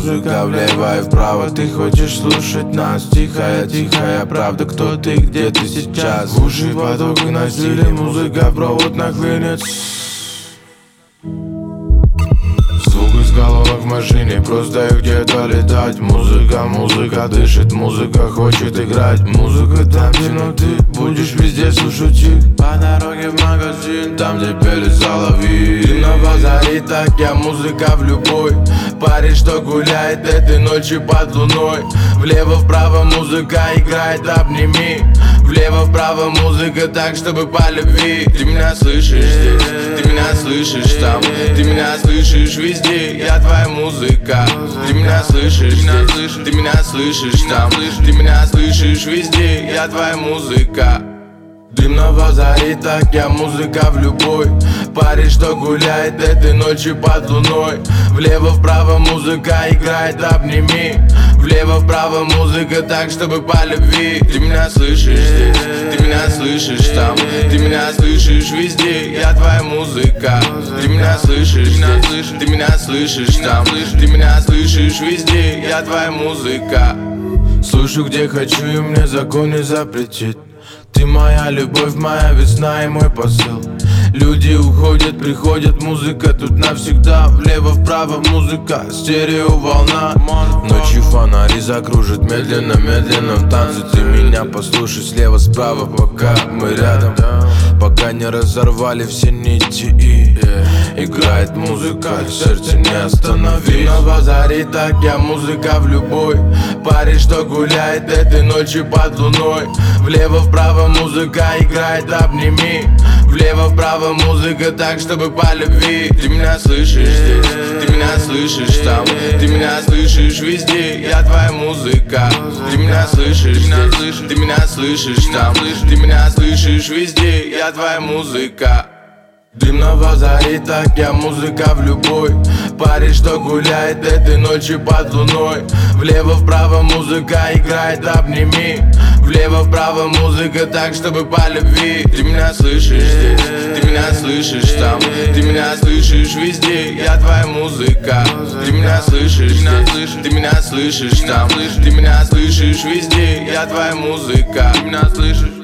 музыка влево и вправо. Ты хочешь слушать нас? Тихая, тихая правда. Кто ты, где ты сейчас? В уши поток выносили, музыка в провод нахлынет. Звук из головок в машине, просто их где-то летать. Музыка, музыка дышит, музыка хочет играть. Музыка там, где ты будешь везде слушать их. По дороге в магазин, там, где пели соловьи. Ты на базаре, так я музыка в любой. Парень, что гуляет этой ночью под луной. Влево-вправо музыка играет, обними. Влево-вправо музыка так, чтобы по любви. Ты меня слышишь здесь, ты меня слышишь там, ты меня слышишь везде, я твоя музыка. Ты меня слышишь здесь, ты меня слышишь там, ты меня слышишь везде, я твоя музыка. Дым на базаре, так я музыка в любой. Парень, что гуляет этой ночью под луной. Влево-вправо музыка играет, обними. Влево-вправо музыка так, чтобы по любви. Ты меня слышишь здесь, ты меня слышишь там, ты меня слышишь везде, я твоя музыка. Ты меня слышишь здесь, ты меня слышишь там, ты меня слышишь везде, я твоя музыка. Слушаю, где хочу, и мне закон не запретит. Ты моя любовь, моя весна и мой посыл. Люди уходят, приходят, музыка тут навсегда. Влево-вправо музыка, стереоволна. Ночью фонари закружат медленно, медленно в танце. Ты меня послушай слева-справа, пока мы рядом. Пока не разорвали все нити и играет музыка, сердце не остановить. Ты на базаре, так я музыка в любой. Парень, что гуляет этой ночью под луной. Влево-вправо музыка играет, обними. Влево-вправо музыка так, чтобы по любви. Ты меня слышишь здесь, ты меня слышишь там, ты меня слышишь везде, я твоя музыка. Ты меня слышишь здесь, ты меня слышишь там, ты меня слышишь везде, я твоя музыка. Дым на базаре, так я музыка в любой. Парень, что гуляет этой ночью под луной. Влево-вправо музыка играет, обними. Влево-вправо музыка так, чтобы по любви. Ты меня слышишь здесь, ты меня слышишь там, ты меня слышишь везде, я твоя музыка. Ты меня слышишь здесь, ты меня слышишь там, ты меня слышишь везде, я твоя музыка. Ты меня слышишь.